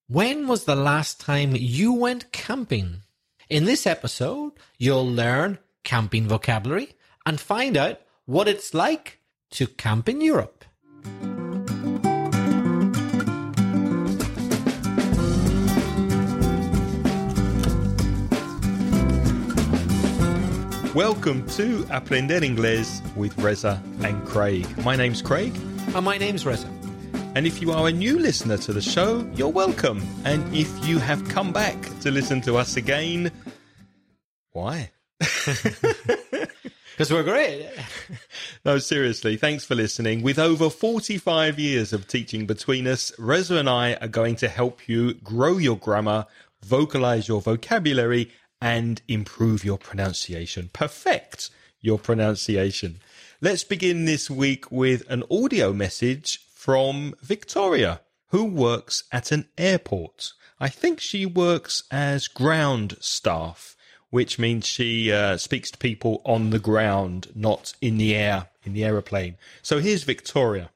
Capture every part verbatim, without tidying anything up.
When was the last time you went camping? In this episode, you'll learn camping vocabulary and find out what it's like to camp in Europe. Welcome to Aprender Inglés with Reza and Craig. My name's Craig. And my name's Reza. And if you are a new listener to the show, you're welcome. And if you have come back to listen to us again, why? Because we're great. No, seriously, thanks for listening. With over forty-five years of teaching between us, Reza and I are going to help you grow your grammar, vocalize your vocabulary, and improve your pronunciation. Perfect your pronunciation. Let's begin this week with an audio message from Victoria, who works at an airport. I think she works as ground staff, which means she uh, speaks to people on the ground, not in the air, in the aeroplane. So here's Victoria.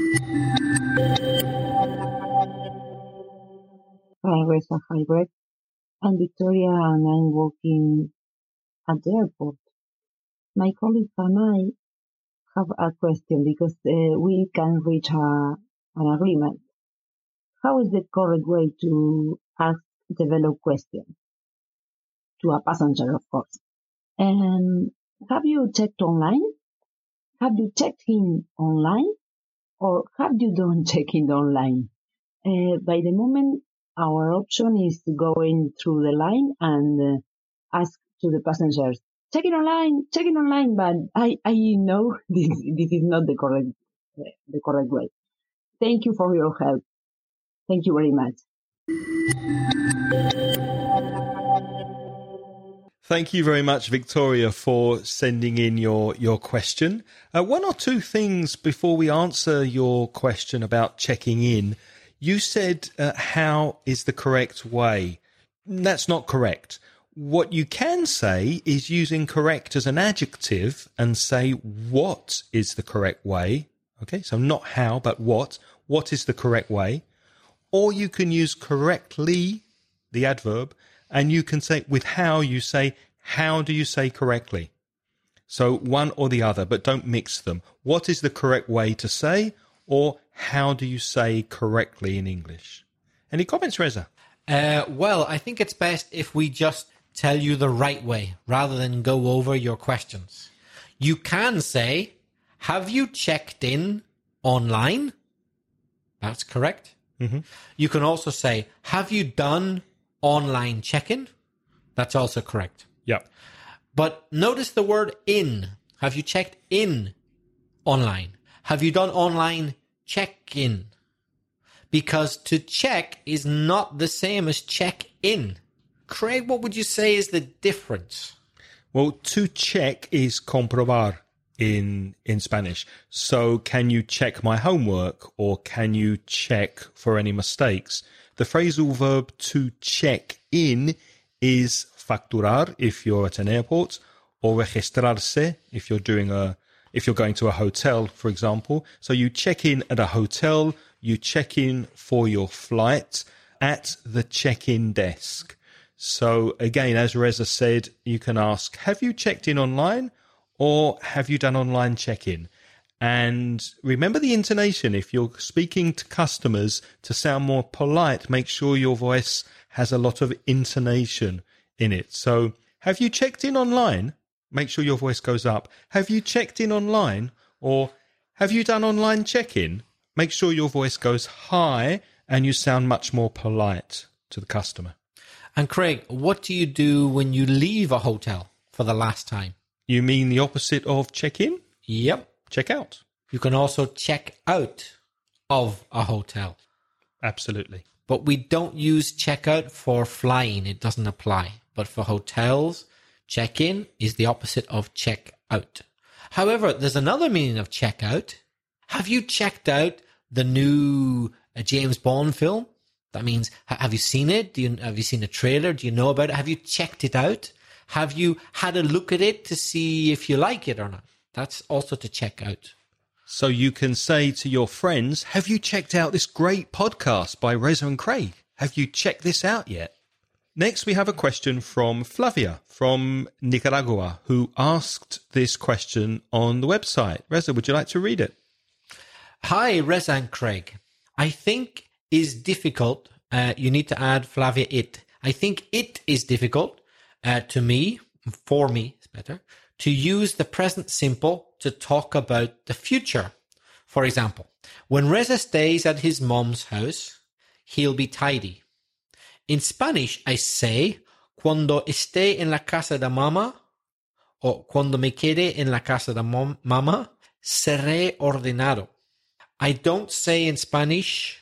Hi, Reza. Hi, Greg. I'm Victoria and I'm working at the airport. My colleagues and I have a question because uh, we can reach a, an agreement. How is the correct way to ask developed questions? To a passenger, of course. And have you checked online? Have you checked in online? Or have you done checking online? Uh, by the moment, our option is to go in through the line and uh, ask to the passengers, check it online, check it online, but I, I know this, this is not the correct, uh, the correct way. Thank you for your help. Thank you very much. Thank you very much, Victoria, for sending in your, your question. Uh, one or two things before we answer your question about checking in. You said, uh, how is the correct way? That's not correct. What you can say is using correct as an adjective and say what is the correct way. Okay, so not how, but what. What is the correct way? Or you can use correctly, the adverb, and you can say with how you say, how do you say correctly? So one or the other, but don't mix them. What is the correct way to say? Or how do you say correctly in English? Any comments, Reza? Uh, well, I think it's best if we just tell you the right way rather than go over your questions. You can say, have you checked in online? That's correct. Mm-hmm. You can also say, have you done online check-in? That's also correct. Yep. But notice the word in. Have you checked in online? Have you done online check-in? Because to check is not the same as check-in. Craig, what would you say is the difference? Well, to check is comprobar in in Spanish. So can you check my homework or can you check for any mistakes? The phrasal verb to check in is facturar if you're at an airport, or registrarse if you're doing a if you're going to a hotel, for example. So you check in at a hotel, you check in for your flight at the check-in desk. So again, as Reza said, you can ask, have you checked in online or have you done online check-in? And remember the intonation. If you're speaking to customers, to sound more polite, make sure your voice has a lot of intonation in it. So have you checked in online? Make sure your voice goes up. Have you checked in online? Or have you done online check-in? Make sure your voice goes high and you sound much more polite to the customer. And Craig, what do you do when you leave a hotel for the last time? You mean the opposite of check-in? Yep. Check out. You can also check out of a hotel. Absolutely. But we don't use check out for flying. It doesn't apply. But for hotels, check-in is the opposite of check out. However, there's another meaning of check out. Have you checked out the new uh, James Bond film? That means, ha- have you seen it? Do you, have you seen a trailer? Do you know about it? Have you checked it out? Have you had a look at it to see if you like it or not? That's also to check out. So you can say to your friends, have you checked out this great podcast by Reza and Craig? Have you checked this out yet? Next, we have a question from Flavia from Nicaragua, who asked this question on the website. Reza, would you like to read it? Hi, Reza and Craig. I think is difficult. Uh, you need to add Flavia it. I think it is difficult uh, to me, for me, it's better, to use the present simple to talk about the future. For example, when Reza stays at his mom's house, he'll be tidy. In Spanish, I say, cuando esté en la casa de mamá, o cuando me quede en la casa de mom- mamá, seré ordenado. I don't say in Spanish,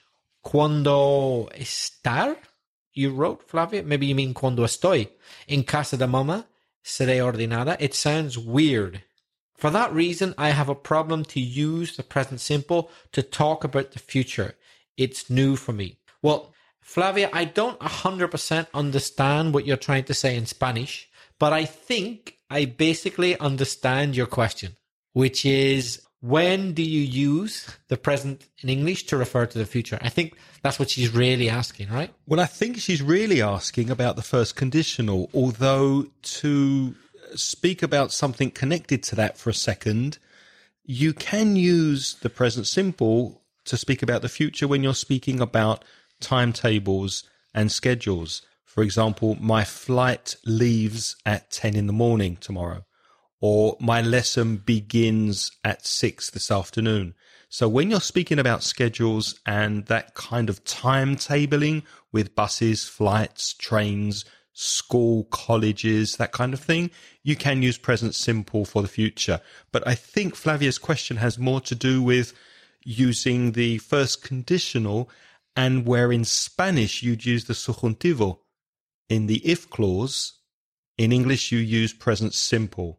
cuando estar, you wrote, Flavia? Maybe you mean cuando estoy en casa de mamá, seré ordenada. It sounds weird. For that reason, I have a problem to use the present simple to talk about the future. It's new for me. Well, Flavia, I don't one hundred percent understand what you're trying to say in Spanish, but I think I basically understand your question, which is, when do you use the present in English to refer to the future? I think that's what she's really asking, right? Well, I think she's really asking about the first conditional, although to speak about something connected to that for a second, you can use the present simple to speak about the future when you're speaking about timetables and schedules. For example, my flight leaves at ten in the morning tomorrow, or my lesson begins at six this afternoon. So when you're speaking about schedules and that kind of timetabling with buses, flights, trains, school, colleges, that kind of thing, you can use present simple for the future. But I think Flavia's question has more to do with using the first conditional, and where in Spanish you'd use the subjuntivo. In the if clause, in English you use present simple.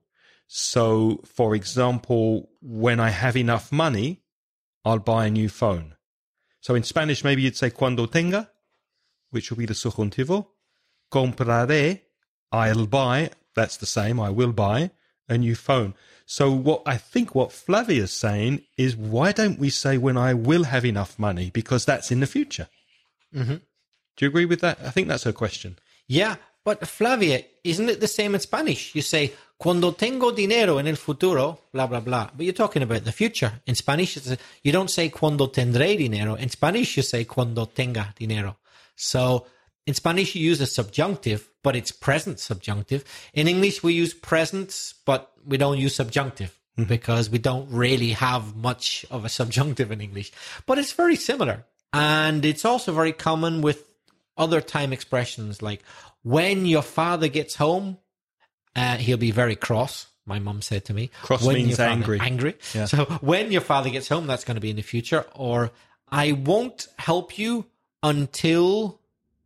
So, for example, when I have enough money, I'll buy a new phone. So in Spanish, maybe you'd say cuando tenga, which will be the subjuntivo. Compraré, I'll buy, that's the same, I will buy a new phone. So what I think what Flavia's saying is, why don't we say when I will have enough money? Because that's in the future. Mm-hmm. Do you agree with that? I think that's her question. Yeah, but Flavia, isn't it the same in Spanish? You say, cuando tengo dinero en el futuro, blah, blah, blah. But you're talking about the future. In Spanish, it's a, you don't say cuando tendré dinero. In Spanish, you say cuando tenga dinero. So in Spanish, you use a subjunctive, but it's present subjunctive. In English, we use present, but we don't use subjunctive mm-hmm. because we don't really have much of a subjunctive in English. But it's very similar. And it's also very common with other time expressions, like when your father gets home, uh, he'll be very cross. My mum said to me. Cross when means father, angry. Angry. Yeah. So when your father gets home, that's going to be in the future. Or I won't help you until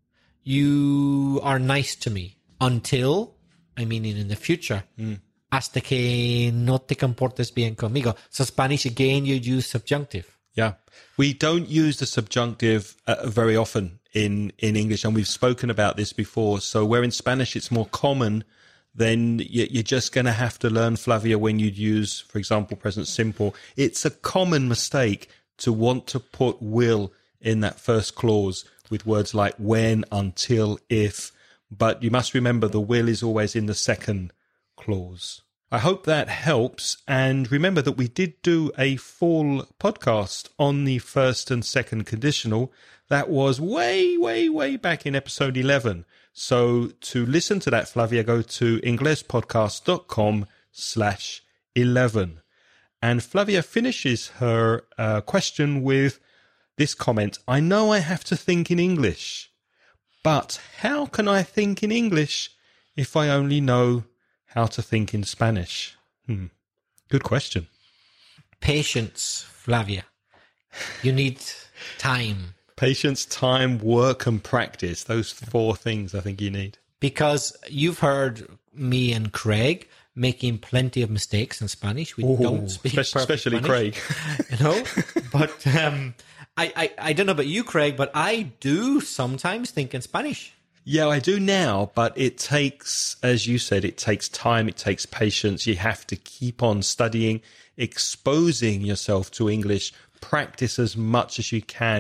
you are nice to me. Until, I mean in the future. Mm. Hasta que no te comportes bien conmigo. So Spanish, again, you use subjunctive. Yeah. We don't use the subjunctive uh, very often in, in English, and we've spoken about this before. So where in Spanish it's more common, then you're just going to have to learn, Flavia, when you'd use, for example, present simple. It's a common mistake to want to put will in that first clause with words like when, until, if. But you must remember the will is always in the second clause. I hope that helps. And remember that we did do a full podcast on the first and second conditional. That was way, way, way back in episode eleven. So to listen to that, Flavia, go to inglespodcast.com slash 11. And Flavia finishes her uh, question with this comment. I know I have to think in English, but how can I think in English if I only know how to think in Spanish? Hmm. Good question. Patience, Flavia. You need time. Patience, time, work, and practice. Those four things I think you need. Because you've heard me and Craig making plenty of mistakes in Spanish. We Ooh, don't speak perfect especially Spanish, Craig. You know, but um, I, I, I don't know about you, Craig, but I do sometimes think in Spanish. Yeah, I do now, but it takes, as you said, it takes time, it takes patience. You have to keep on studying, exposing yourself to English, practice as much as you can.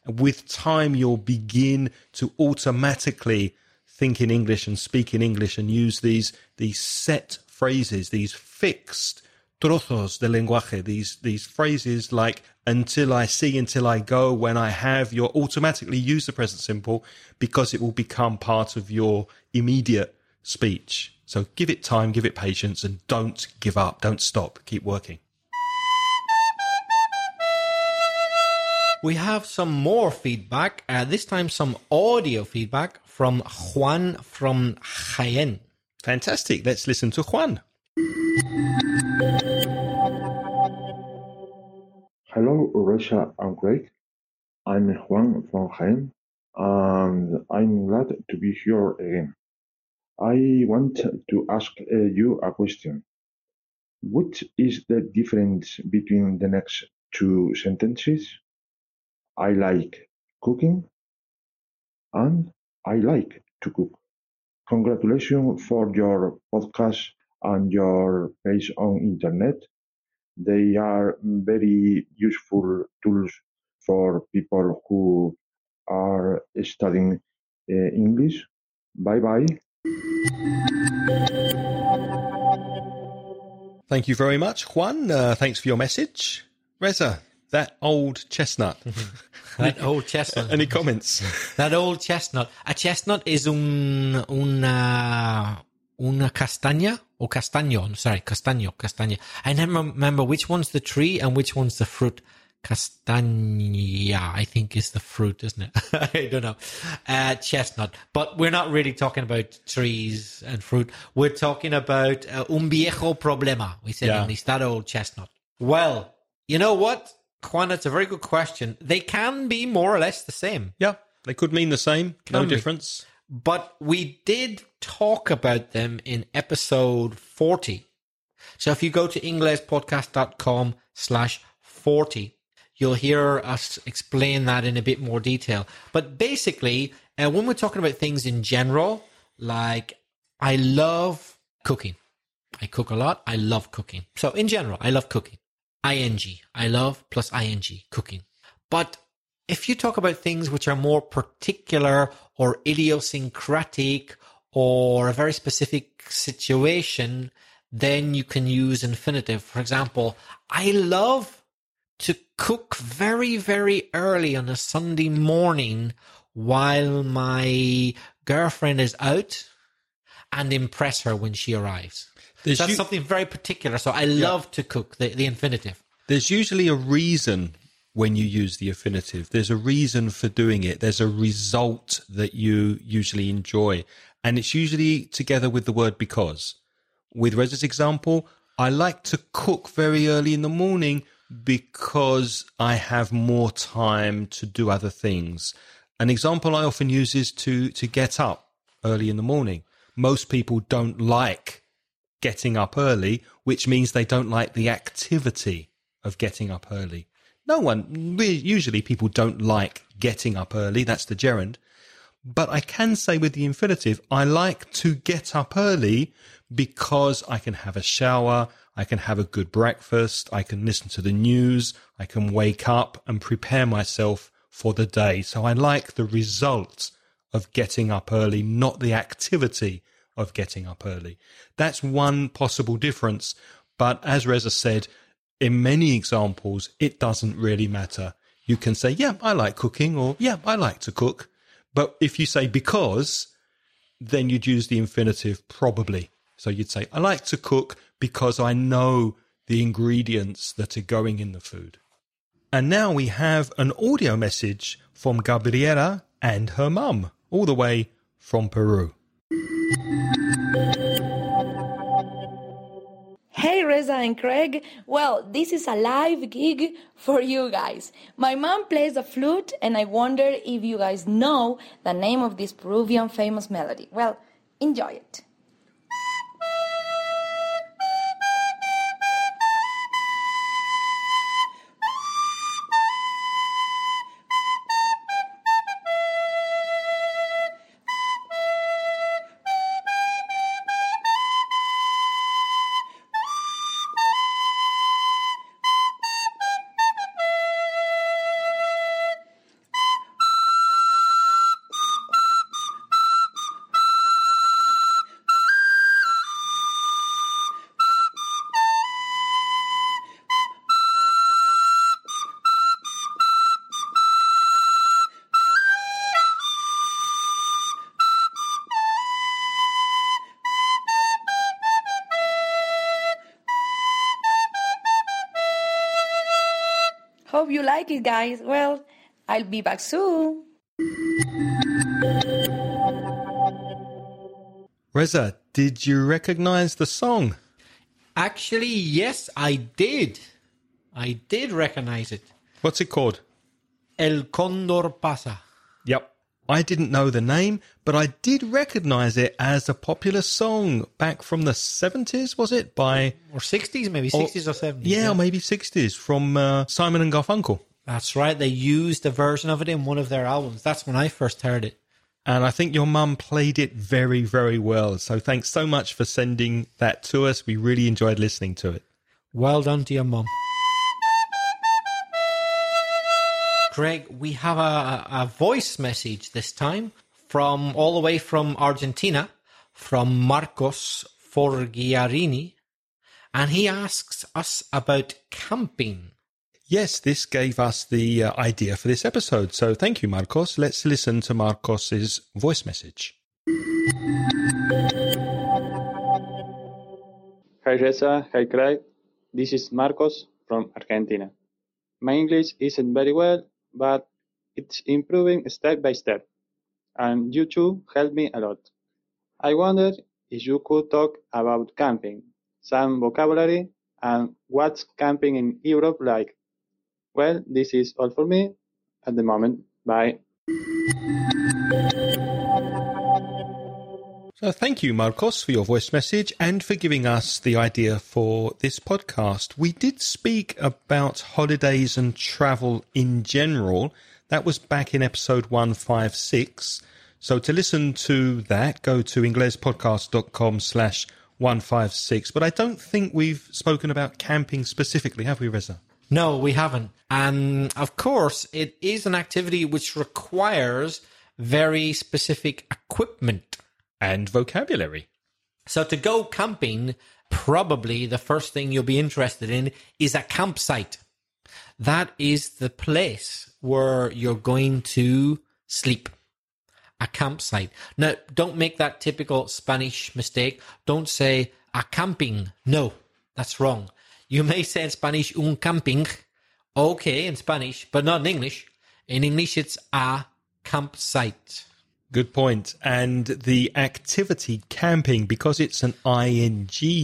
With time, you'll begin to automatically think in English and speak in English and use these these set phrases, these fixed trozos de lenguaje, these these phrases like until I see, until I go, when I have. You'll automatically use the present simple because it will become part of your immediate speech. So give it time, give it patience, and don't give up. Don't stop. Keep working. We have some more feedback, uh, this time some audio feedback from Juan from Jaén. Fantastic. Let's listen to Juan. Hello, Reza and Craig. I'm Juan from Jaén, and I'm glad to be here again. I want to ask uh, you a question. What is the difference between the next two sentences? I like cooking and I like to cook. Congratulations for your podcast and your page on internet. They are very useful tools for people who are studying uh, English. Bye bye. Thank you very much, Juan. Uh, thanks for your message. Reza, that old chestnut. That old chestnut. Any comments? That old chestnut. A chestnut is un, una, una castaña or castaño. Sorry, castaño, castaña. I never remember which one's the tree and which one's the fruit. Castaña, I think, is the fruit, isn't it? I don't know. Uh, chestnut. But we're not really talking about trees and fruit. We're talking about uh, un viejo problema. We said Yeah. in English, that old chestnut. Well, you know what, Juan, it's a very good question. They can be more or less the same. Yeah, they could mean the same. No Can be. difference. But we did talk about them in episode forty. So if you go to inglespodcast.com slash 40, you'll hear us explain that in a bit more detail. But basically, uh, when we're talking about things in general, like I love cooking. I cook a lot. I love cooking. So in general, I love cooking. ing. I love plus ing, cooking. But if you talk about things which are more particular or idiosyncratic or a very specific situation, then you can use infinitive. For example, I love to cook very, very early on a Sunday morning while my girlfriend is out and impress her when she arrives. There's That's u- something very particular. So I love to cook, the, the infinitive. There's usually a reason when you use the infinitive. There's a reason for doing it. There's a result that you usually enjoy. And it's usually together with the word because. With Reza's example, I like to cook very early in the morning because I have more time to do other things. An example I often use is to, to get up early in the morning. Most people don't like getting up early, which means they don't like the activity of getting up early. No one, really, usually people don't like getting up early. That's the gerund. But I can say with the infinitive, I like to get up early because I can have a shower, I can have a good breakfast, I can listen to the news, I can wake up and prepare myself for the day. So I like the result of getting up early, not the activity of getting up early. That's one possible difference. But as Reza said, in many examples, it doesn't really matter. You can say, yeah, I like cooking, or yeah, I like to cook. But if you say because, then you'd use the infinitive probably. So you'd say, I like to cook because I know the ingredients that are going in the food. And now we have an audio message from Gabriela and her mum, all the way from Peru. Hey Reza and Craig, well, this is a live gig for you guys. My mom plays the flute and I wonder if you guys know the name of this Peruvian famous melody. Well, enjoy it. Hope you like it, guys. Well, I'll be back soon. Reza, did you recognize the song? Actually, yes, I did. I did recognize it. What's it called? El Condor Pasa. Yep. I didn't know the name, but I did recognize it as a popular song back from the seventies, was it? By Or sixties, maybe or, sixties or seventies. Yeah, or maybe sixties, from uh, Simon and Garfunkel. That's right. They used a version of it in one of their albums. That's when I first heard it. And I think your mum played it very, very well. So thanks so much for sending that to us. We really enjoyed listening to it. Well done to your mum. Craig, we have a, a voice message this time from all the way from Argentina, from Marcos Forgiarini, and he asks us about camping. Yes, this gave us the uh, idea for this episode. So thank you, Marcos. Let's listen to Marcos's voice message. Hi, Reza. Hi, Craig. This is Marcos from Argentina. My English isn't very well, but it's improving step by step, and you two helped me a lot. I wondered if you could talk about camping, some vocabulary, and what's camping in Europe like. Well, this is all for me at the moment. Bye. So thank you, Marcos, for your voice message and for giving us the idea for this podcast. We did speak about holidays and travel in general. That was back in episode one fifty-six. So to listen to that, go to inglespodcast.com slash 156. But I don't think we've spoken about camping specifically, have we, Reza? No, we haven't. And of course, it is an activity which requires very specific equipment. And vocabulary. So to go camping, probably the first thing you'll be interested in is a campsite. That is the place where you're going to sleep. A campsite. Now, don't make that typical Spanish mistake. Don't say a camping. No, that's wrong. You may say in Spanish un camping. Okay, in Spanish, but not in English. In English, it's a campsite. Good point. And the activity camping, because it's an ing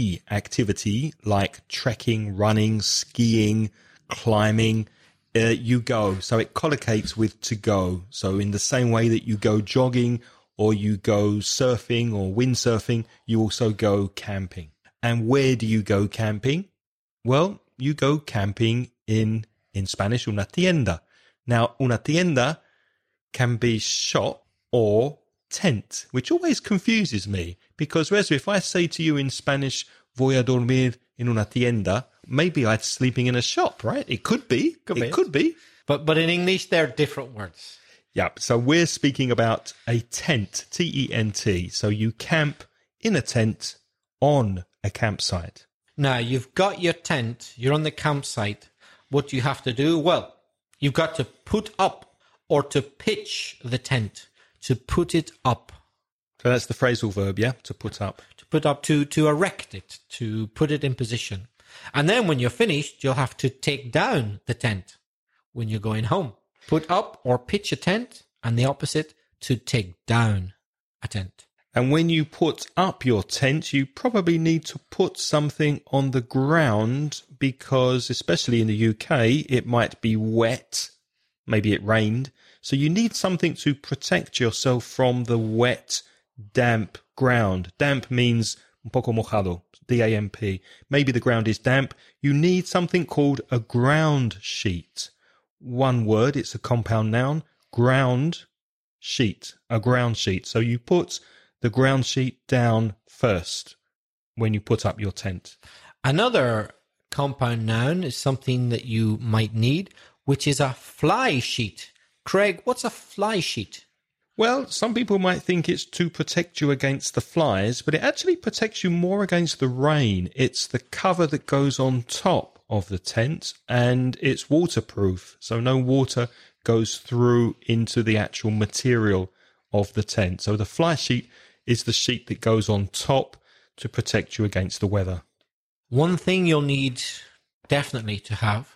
activity like trekking, running, skiing, climbing, uh, you go. So it collocates with to go. So in the same way that you go jogging or you go surfing or windsurfing, you also go camping. And where do you go camping? Well, you go camping in, in Spanish, una tienda. Now, una tienda can be shop or tent, which always confuses me because, Reza, if I say to you in Spanish, voy a dormir en una tienda, maybe I'm sleeping in a shop, right? It could be. Could it be. could be. But but in English, they're different words. Yep. So we're speaking about a tent, T E N T. So you camp in a tent on a campsite. Now, you've got your tent, you're on the campsite. What do you have to do? Well, you've got to put up or to pitch the tent. To put it up. So that's the phrasal verb, yeah? To put up. To put up, to, to erect it, to put it in position. And then when you're finished, you'll have to take down the tent when you're going home. Put up or pitch a tent, and the opposite, to take down a tent. And when you put up your tent, you probably need to put something on the ground because, especially in the U K, it might be wet. Maybe it rained. So you need something to protect yourself from the wet, damp ground. Damp means un poco mojado, D A M P. Maybe the ground is damp. You need something called a ground sheet. One word, it's a compound noun. Ground sheet, a ground sheet. So you put the ground sheet down first when you put up your tent. Another compound noun is something that you might need, which is a fly sheet. Craig, what's a fly sheet? Well, some people might think it's to protect you against the flies, but it actually protects you more against the rain. It's the cover that goes on top of the tent, and it's waterproof, so no water goes through into the actual material of the tent. So the fly sheet is the sheet that goes on top to protect you against the weather. One thing you'll need definitely to have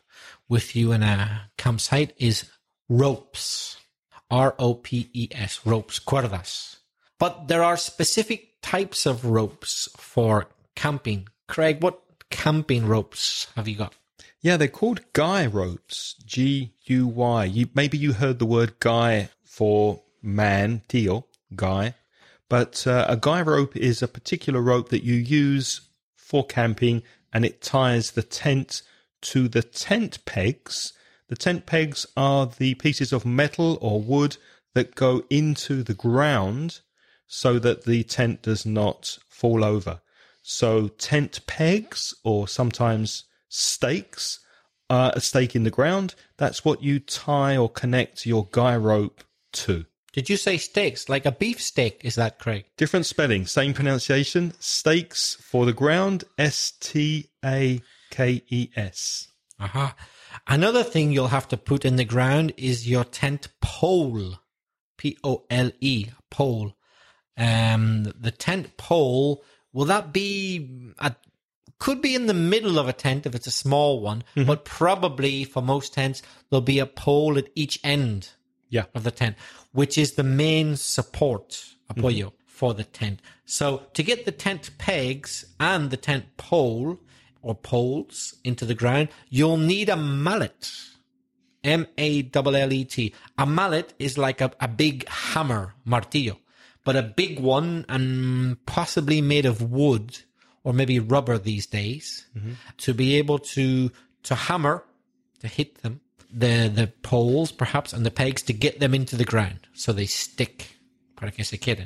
with you in a campsite is ropes. R O P E S, ropes, cuerdas. But there are specific types of ropes for camping. Craig, what camping ropes have you got? Yeah, they're called guy ropes, G U Y. You, maybe you heard the word guy for man, tío, guy. But uh, a guy rope is a particular rope that you use for camping, and it ties the tent to the tent pegs. The tent pegs are the pieces of metal or wood that go into the ground so that the tent does not fall over. So tent pegs, or sometimes stakes, uh, a stake in the ground, that's what you tie or connect your guy rope to. Did you say steaks? Like a beef steak, is that Craig? Different spelling, same pronunciation. Stakes for the ground, S T A K E S. Aha. Another thing you'll have to put in the ground is your tent pole. P O L E, pole. Um, the tent pole, will that be, a, could be in the middle of a tent if it's a small one, mm-hmm. but probably for most tents, there'll be a pole at each end yeah. of the tent, which is the main support, apoyo, mm-hmm. for the tent. So to get the tent pegs and the tent pole or poles into the ground, you'll need a mallet. M A L L E T. A mallet is like a, a big hammer, martillo, but a big one and possibly made of wood or maybe rubber these days mm-hmm. to be able to to hammer, to hit them, the, the poles perhaps and the pegs to get them into the ground so they stick. Para que se queden.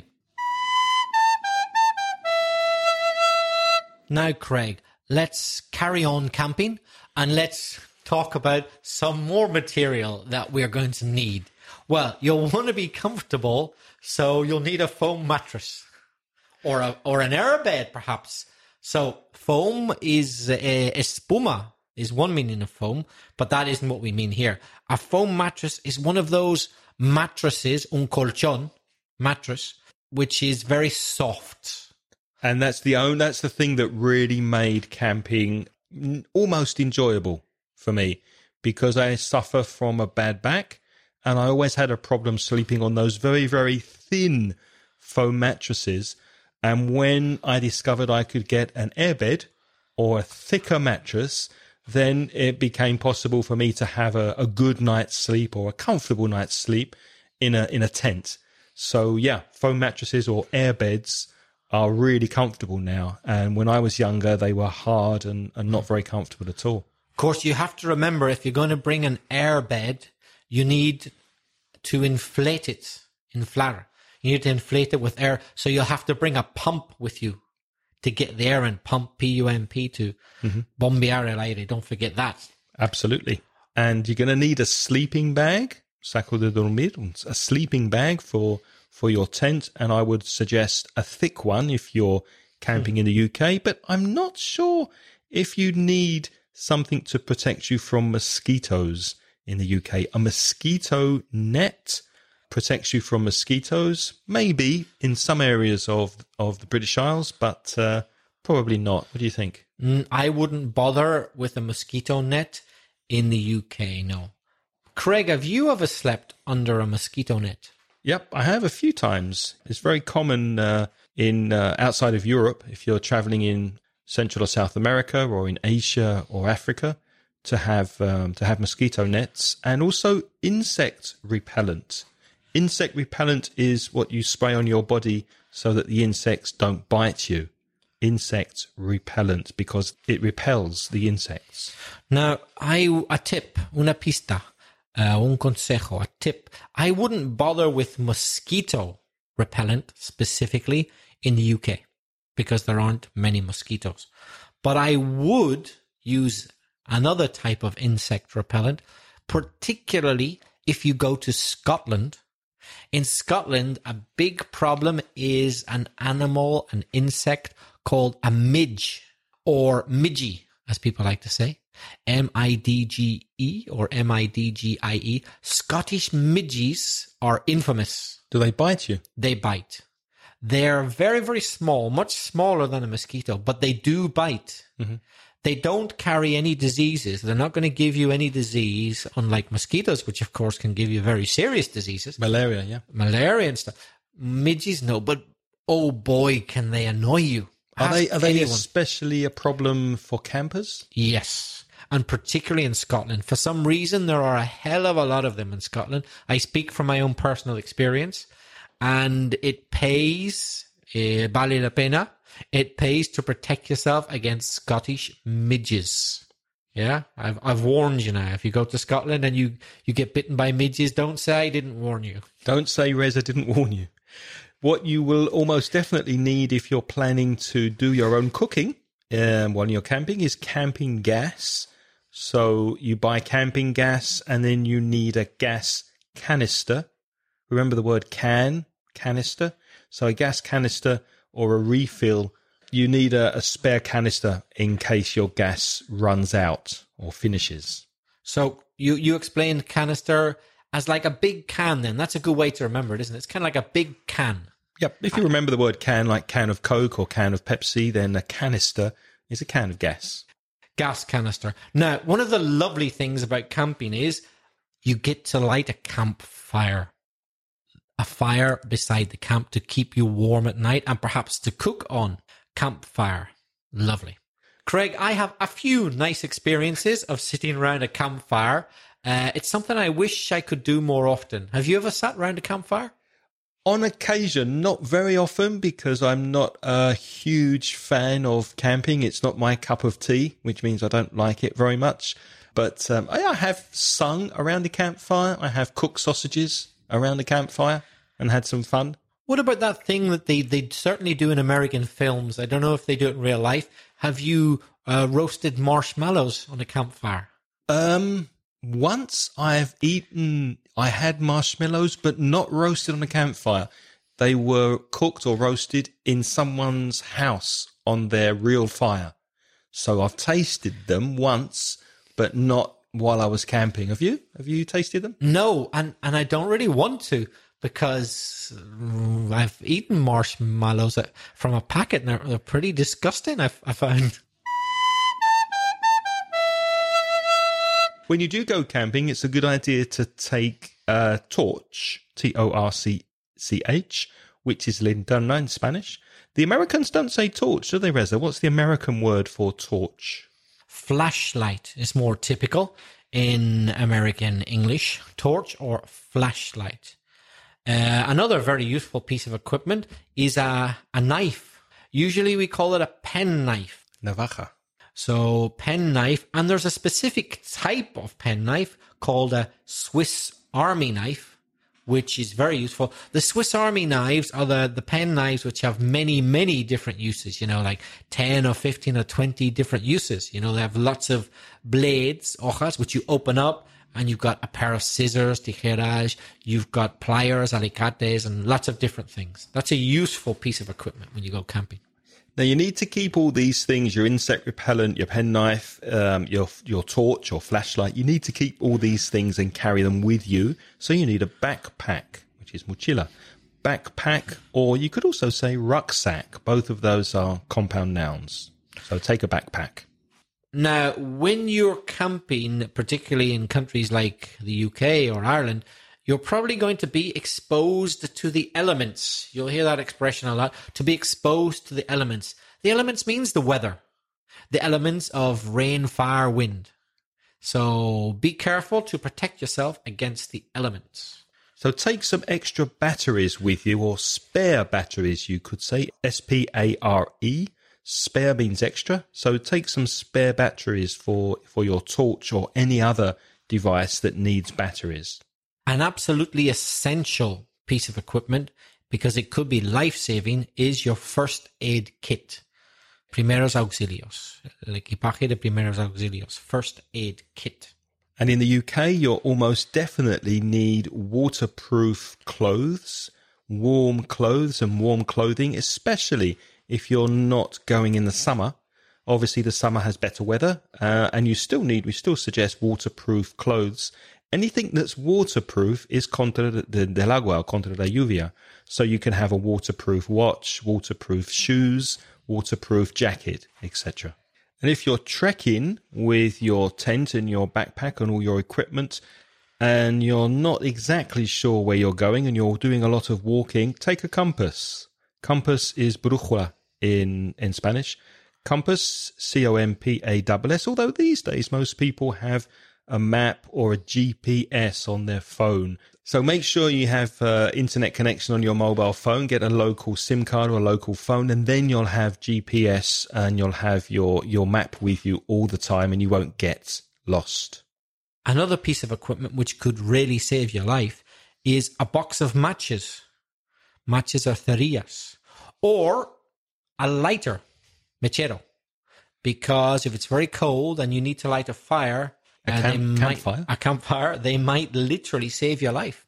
Now, Craig, let's carry on camping and let's talk about some more material that we're going to need. Well, you'll want to be comfortable, so you'll need a foam mattress or a, or an air bed, perhaps. So foam is uh, espuma is one meaning of foam, but that isn't what we mean here. A foam mattress is one of those mattresses, un colchón mattress, which is very soft. And that's the own, that's the thing that really made camping almost enjoyable for me, because I suffer from a bad back and I always had a problem sleeping on those very, very thin foam mattresses. And when I discovered I could get an airbed or a thicker mattress, then it became possible for me to have a, a good night's sleep or a comfortable night's sleep in a in a tent. So yeah, foam mattresses or airbeds are really comfortable now. And when I was younger, they were hard and, and not very comfortable at all. Of course, you have to remember, if you're going to bring an air bed, you need to inflate it, inflar. You need to inflate it with air. So you'll have to bring a pump with you to get the air and pump, P U M P, to mm-hmm. bombear el aire. Don't forget that. Absolutely. And you're going to need a sleeping bag, saco de dormir, a sleeping bag for, for your tent. And I would suggest a thick one if you're camping mm. in the U K. But I'm not sure if you need something to protect you from mosquitoes in the U K. A mosquito net protects you from mosquitoes, maybe in some areas of of the British Isles, but uh, probably not. What do you think? Mm, I wouldn't bother with a mosquito net in the U K, no. Craig, have you ever slept under a mosquito net? Yep, I have a few times. It's very common uh, in uh, outside of Europe, if you're traveling in Central or South America or in Asia or Africa, to have um, to have mosquito nets, and also insect repellent. Insect repellent is what you spray on your body so that the insects don't bite you. Insect repellent, because it repels the insects. Now, I a tip, una pista, uh, un consejo, a tip. I wouldn't bother with mosquito repellent specifically in the U K because there aren't many mosquitoes. But I would use another type of insect repellent, particularly if you go to Scotland. In Scotland, a big problem is an animal, an insect called a midge, or midgie, as people like to say. M I D G E or M I D G I E. Scottish midges are infamous. Do they bite you? They bite. They're very, very small, much smaller than a mosquito, but they do bite. Mm-hmm. They don't carry any diseases. They're not going to give you any disease, unlike mosquitoes, which of course can give you very serious diseases. Malaria, yeah. Malaria and stuff. Midges, no, but oh boy, can they annoy you. Are Ask they, are they anyone. especially a problem for campers? Yes, and particularly in Scotland. For some reason, there are a hell of a lot of them in Scotland. I speak from my own personal experience, and it pays, eh, vale la pena, it pays to protect yourself against Scottish midges. Yeah, I've I've warned you now. If you go to Scotland and you, you get bitten by midges, don't say I didn't warn you. Don't say Reza didn't warn you. What you will almost definitely need if you're planning to do your own cooking um, while you're camping is camping gas. So you buy camping gas and then you need a gas canister. Remember the word can, canister? So a gas canister or a refill, you need a, a spare canister in case your gas runs out or finishes. So you, you explained canister as like a big can then. That's a good way to remember it, isn't it? It's kind of like a big can. Yep. If you remember the word can, like can of Coke or can of Pepsi, then a canister is a can of gas. Gas canister. Now, one of the lovely things about camping is you get to light a campfire. A fire beside the camp to keep you warm at night and perhaps to cook on. Campfire. Lovely. Craig, I have a few nice experiences of sitting around a campfire. Uh, it's something I wish I could do more often. Have you ever sat around a campfire? On occasion, not very often, because I'm not a huge fan of camping. It's not my cup of tea, which means I don't like it very much. But um, I have sung around the campfire. I have cooked sausages around the campfire and had some fun. What about that thing that they, they certainly do in American films? I don't know if they do it in real life. Have you uh, roasted marshmallows on a campfire? Um, once I've eaten, I had marshmallows, but not roasted on a campfire. They were cooked or roasted in someone's house on their real fire. So I've tasted them once, but not while I was camping. Have you? Have you tasted them? No, and, and I don't really want to because mm, I've eaten marshmallows from a packet and they're, they're pretty disgusting, I, I found. When you do go camping, it's a good idea to take a torch, T O R C C H, which is linterna in Spanish. The Americans don't say torch, do they, Reza? What's the American word for torch? Flashlight is more typical in American English. Torch or flashlight. Uh, another very useful piece of equipment is a, a knife. Usually we call it a pen knife. Navaja. So pen knife, and there's a specific type of pen knife called a Swiss Army knife, which is very useful. The Swiss Army knives are the, the pen knives which have many, many different uses, you know, like ten or fifteen or twenty different uses. You know, they have lots of blades, hojas, which you open up, and you've got a pair of scissors, tijeras, you've got pliers, alicates, and lots of different things. That's a useful piece of equipment when you go camping. Now, you need to keep all these things, your insect repellent, your penknife, um, your your torch or flashlight. You need to keep all these things and carry them with you. So you need a backpack, which is mochila. Backpack, or you could also say rucksack. Both of those are compound nouns. So take a backpack. Now, when you're camping, particularly in countries like the U K or Ireland, you're probably going to be exposed to the elements. You'll hear that expression a lot, to be exposed to the elements. The elements means the weather, the elements of rain, fire, wind. So be careful to protect yourself against the elements. So take some extra batteries with you, or spare batteries, you could say, S P A R E. Spare means extra. So take some spare batteries for, for your torch or any other device that needs batteries. An absolutely essential piece of equipment, because it could be life-saving, is your first aid kit. Primeros auxilios. El equipaje de primeros auxilios. First aid kit. And in the U K, you'll almost definitely need waterproof clothes, warm clothes and warm clothing, especially if you're not going in the summer. Obviously, the summer has better weather, uh, and you still need, we still suggest waterproof clothes. Anything that's waterproof is contra de, del agua, contra la lluvia. So you can have a waterproof watch, waterproof shoes, waterproof jacket, et cetera. And if you're trekking with your tent and your backpack and all your equipment, and you're not exactly sure where you're going and you're doing a lot of walking, take a compass. Compass is brújula in, in Spanish. Compass, C O M P A S S, although these days most people have a map or a G P S on their phone. So make sure you have uh, internet connection on your mobile phone, get a local SIM card or a local phone, and then you'll have G P S and you'll have your, your map with you all the time and you won't get lost. Another piece of equipment which could really save your life is a box of matches. Matches are cerillas. Or a lighter, mechero. Because if it's very cold and you need to light a fire, A uh, camp- they might, campfire? a campfire, they might literally save your life.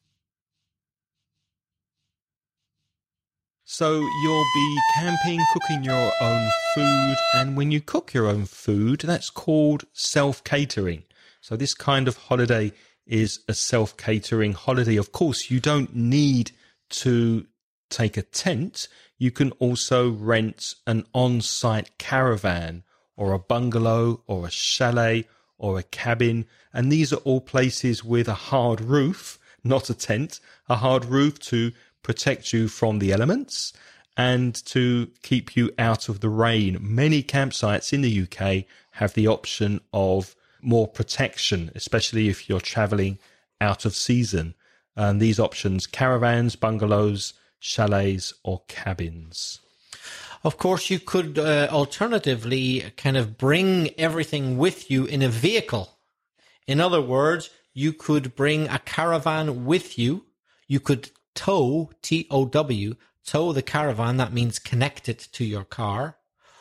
So you'll be camping, cooking your own food, and when you cook your own food, that's called self-catering. So this kind of holiday is a self-catering holiday. Of course, you don't need to take a tent. You can also rent an on-site caravan or a bungalow or a chalet or a cabin. And these are all places with a hard roof, not a tent, a hard roof to protect you from the elements and to keep you out of the rain. Many campsites in the U K have the option of more protection, especially if you're traveling out of season. And these options, caravans, bungalows, chalets, or cabins. Of course, you could uh, alternatively kind of bring everything with you in a vehicle. In other words, you could bring a caravan with you. You could tow, T O W, tow the caravan. That means connect it to your car.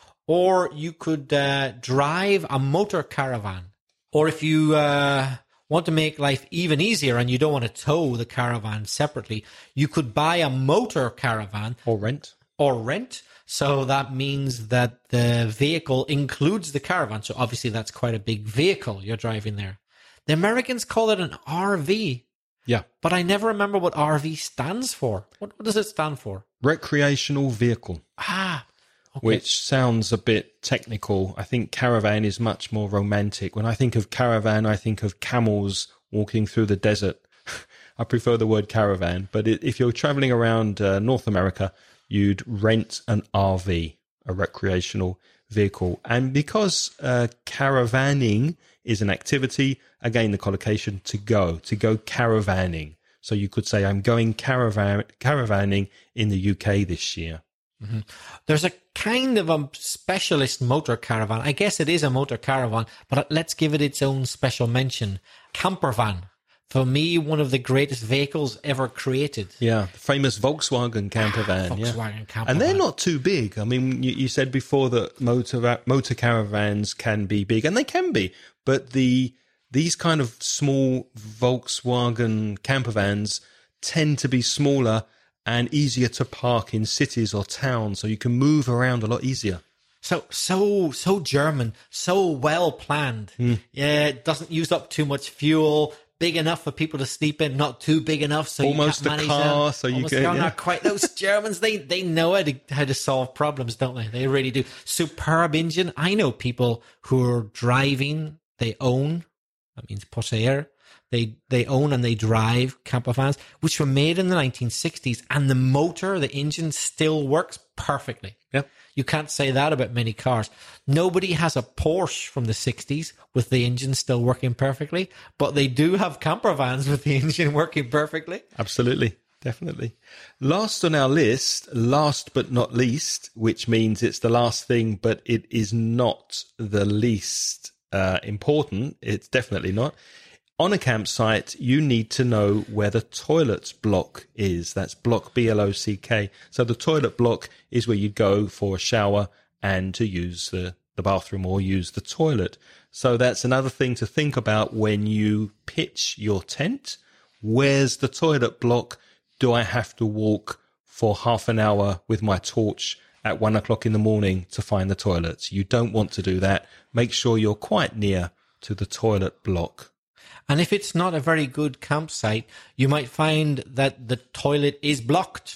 Or you could uh, drive a motor caravan. Or if you uh, want to make life even easier and you don't want to tow the caravan separately, you could buy a motor caravan. Or rent. Or rent. So that means that the vehicle includes the caravan. So obviously that's quite a big vehicle you're driving there. The Americans call it an R V. Yeah. But I never remember what R V stands for. What, what does it stand for? Recreational vehicle. Ah, okay. Which sounds a bit technical. I think caravan is much more romantic. When I think of caravan, I think of camels walking through the desert. I prefer the word caravan. But if you're traveling around uh, North America, you'd rent an R V, a recreational vehicle. And because uh, caravanning is an activity, again, the collocation to go, to go caravanning. So you could say, I'm going caravan caravanning in the U K this year. Mm-hmm. There's a kind of a specialist motor caravan. I guess it is a motor caravan, but let's give it its own special mention. Campervan. For me, one of the greatest vehicles ever created. Yeah, the famous Volkswagen campervan. Volkswagen yeah. campervan. And they're not too big. I mean, you, you said before that motor motor caravans can be big, and they can be. But the these kind of small Volkswagen campervans tend to be smaller and easier to park in cities or towns, so you can move around a lot easier. So, so, so German, so well planned. Mm. Yeah, it doesn't use up too much fuel. Big enough for people to sleep in, not too big enough so almost you can't a manage car, them. so you almost can. Car, yeah. Not quite. Those Germans, they they know how to how to solve problems, don't they? They really do. Superb engine. I know people who are driving. They own. That means poseer. They they own and they drive campervans, which were made in the nineteen sixties, and the motor, the engine, still works perfectly. Yeah. You can't say that about many cars. Nobody has a Porsche from the sixties with the engine still working perfectly, but they do have campervans with the engine working perfectly. Absolutely. Definitely. Last on our list, last but not least, which means it's the last thing, but it is not the least uh, important. It's definitely not. On a campsite, you need to know where the toilet block is. That's block, B L O C K. So the toilet block is where you go for a shower and to use the, the bathroom or use the toilet. So that's another thing to think about when you pitch your tent. Where's the toilet block? Do I have to walk for half an hour with my torch at one o'clock in the morning to find the toilets? You don't want to do that. Make sure you're quite near to the toilet block. And if it's not a very good campsite, you might find that the toilet is blocked.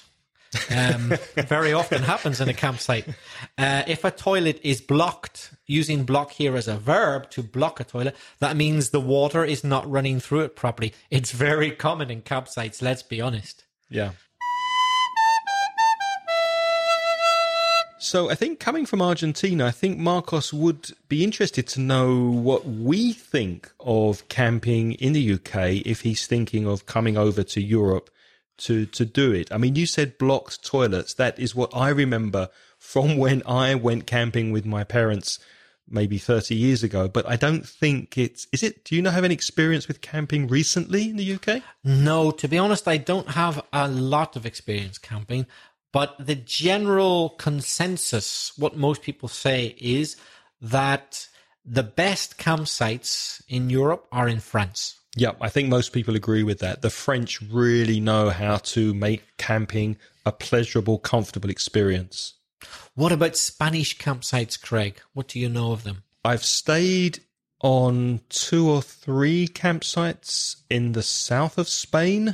Um, very often happens in a campsite. Uh, if a toilet is blocked, using block here as a verb to block a toilet, that means the water is not running through it properly. It's very common in campsites, let's be honest. Yeah. So I think coming from Argentina, I think Marcos would be interested to know what we think of camping in the U K if he's thinking of coming over to Europe to, to do it. I mean, you said blocked toilets. That is what I remember from when I went camping with my parents maybe thirty years ago. But I don't think it's... Is it? Do you not have any experience with camping recently in the U K? No, to be honest, I don't have a lot of experience camping. But the general consensus, what most people say, is that the best campsites in Europe are in France. Yeah, I think most people agree with that. The French really know how to make camping a pleasurable, comfortable experience. What about Spanish campsites, Craig? What do you know of them? I've stayed on two or three campsites in the south of Spain,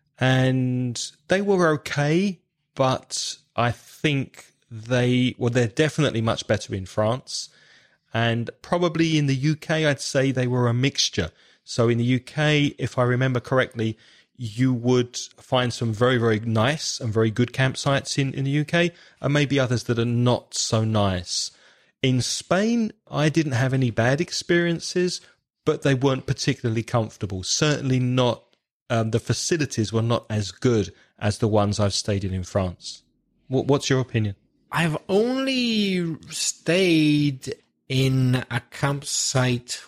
and they were okay. But I think they, well, they're definitely much better in France. And probably in the U K, I'd say they were a mixture. So in the U K, if I remember correctly, you would find some very, very nice and very good campsites in, in the U K, and maybe others that are not so nice. In Spain, I didn't have any bad experiences, but they weren't particularly comfortable. Certainly not, um, the facilities were not as good as the ones I've stayed in in France. What, what's your opinion? I've only stayed in a campsite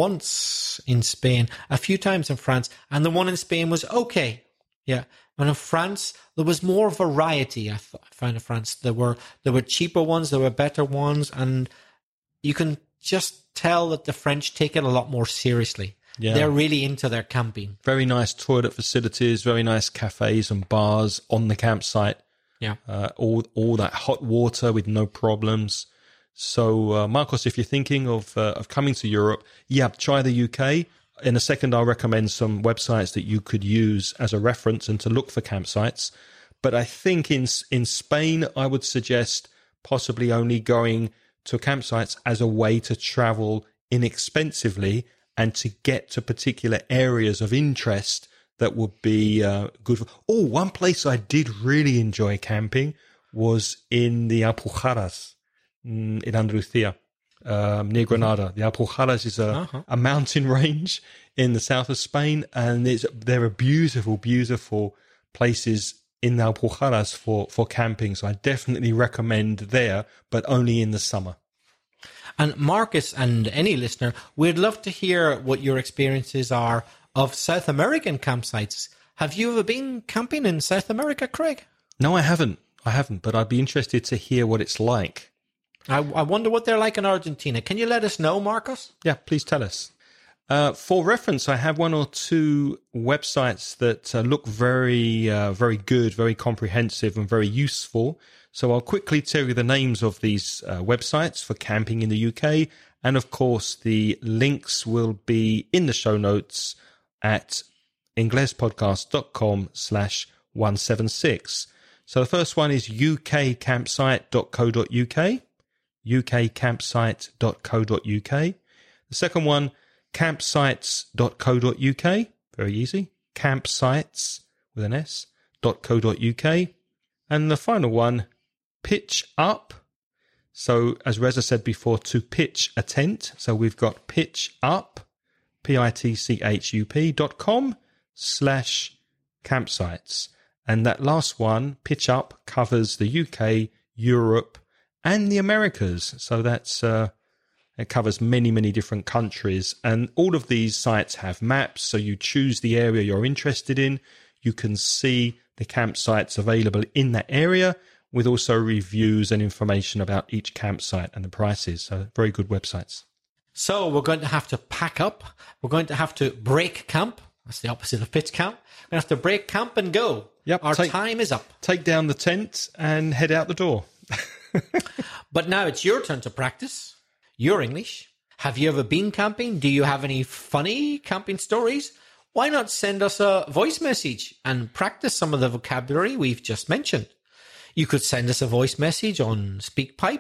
once in Spain, a few times in France, and the one in Spain was okay. Yeah. And in France, there was more variety, I, th- I found in France. There were, there were cheaper ones, there were better ones, and you can just tell that the French take it a lot more seriously. Yeah. They're really into their camping. Very nice toilet facilities, very nice cafes and bars on the campsite. Yeah. Uh, all all that hot water with no problems. So, uh, Marcos, if you're thinking of uh, of coming to Europe, yeah, try the U K. In a second, I'll recommend some websites that you could use as a reference and to look for campsites. But I think in in Spain, I would suggest possibly only going to campsites as a way to travel inexpensively and to get to particular areas of interest that would be uh, good for... Oh, one place I did really enjoy camping was in the Alpujarras in Andalusia, um, near Granada. The Alpujarras is a, uh-huh. a mountain range in the south of Spain, and it's, there are beautiful, beautiful places in the Alpujarras for, for camping. So I definitely recommend there, but only in the summer. And Marcus and any listener, we'd love to hear what your experiences are of South American campsites. Have you ever been camping in South America, Craig? No, I haven't. I haven't, but I'd be interested to hear what it's like. I, I wonder what they're like in Argentina. Can you let us know, Marcus? Yeah, please tell us. Uh, for reference, I have one or two websites that uh, look very, uh, very good, very comprehensive and very useful. So I'll quickly tell you the names of these uh, websites for camping in the U K. And of course, the links will be in the show notes at inglespodcast.com slash 176. So the first one is u k campsite dot co dot u k, u k campsite dot co dot u k. The second one, campsites dot co dot u k, very easy, campsites with an S, .co.uk. And the final one, Pitch Up. So as Reza said before, to pitch a tent. So we've got Pitch Up, P-I-T-C-H-U-P dot com slash campsites. And that last one, Pitch Up, covers the U K, Europe, and the Americas. So that's uh, it covers many, many different countries. And all of these sites have maps. So you choose the area you're interested in. You can see the campsites available in that area, with also reviews and information about each campsite and the prices. So very good websites. So we're going to have to pack up. We're going to have to break camp. That's the opposite of pitch camp. We're going to have to break camp and go. Yep, Our take, time is up. Take down the tent and head out the door. But now it's your turn to practice your English. Have you ever been camping? Do you have any funny camping stories? Why not send us a voice message and practice some of the vocabulary we've just mentioned? You could send us a voice message on SpeakPipe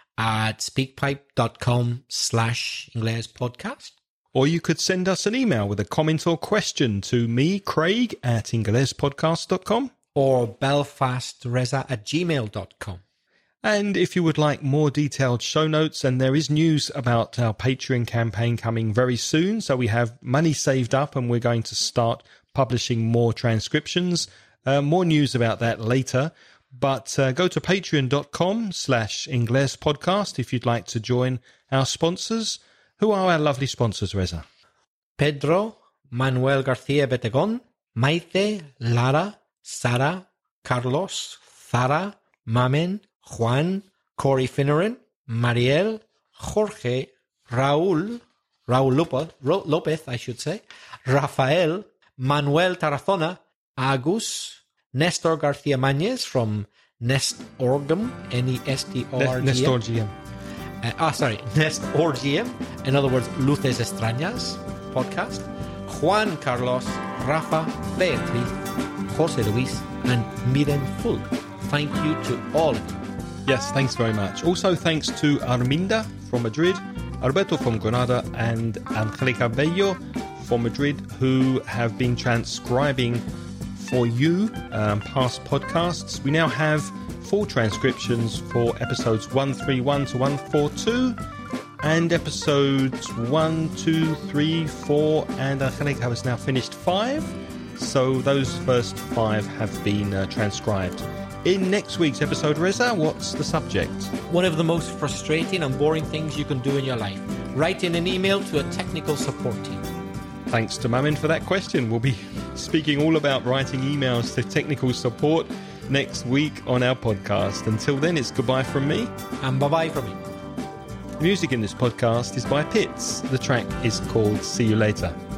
at speakpipe.com slash Ingles podcast. Or you could send us an email with a comment or question to me, Craig, at inglespodcast dot com. Or belfastreza at gmail dot com. And if you would like more detailed show notes, and there is news about our Patreon campaign coming very soon, so we have money saved up and we're going to start publishing more transcriptions. Uh, more news about that later. But uh, go to patreon.com slash Ingles podcast if you'd like to join our sponsors. Who are our lovely sponsors, Reza? Pedro, Manuel García Betegón, Maite, Lara, Sara, Carlos, Zara, Mamen, Juan, Corey Finneran, Mariel, Jorge, Raúl, Raúl López, López, I should say, Rafael, Manuel Tarazona, Agus, Nestor García Mañez from Nestorgum, N E S T O R G M. Nestorgm. Uh, ah, sorry, Nestorgm. In other words, Luces Extrañas podcast. Juan Carlos, Rafa, Beatriz, José Luis, and Miren Fulk. Thank you to all of you. Yes, thanks very much. Also, thanks to Arminda from Madrid, Alberto from Granada, and Angelica Bello from Madrid, who have been transcribing for you um, past podcasts. We now have full transcriptions for episodes one thirty-one to one forty-two, and episodes one, two, three, four, and Angelica has now finished five. So those first five have been uh, transcribed. In next week's episode, Reza, what's the subject? One of the most frustrating and boring things you can do in your life. Write in an email to a technical support team. Thanks to Mamin for that question. We'll be speaking all about writing emails to technical support next week on our podcast. Until then, it's goodbye from me. And bye-bye from me. Music in this podcast is by Pitts. The track is called See You Later.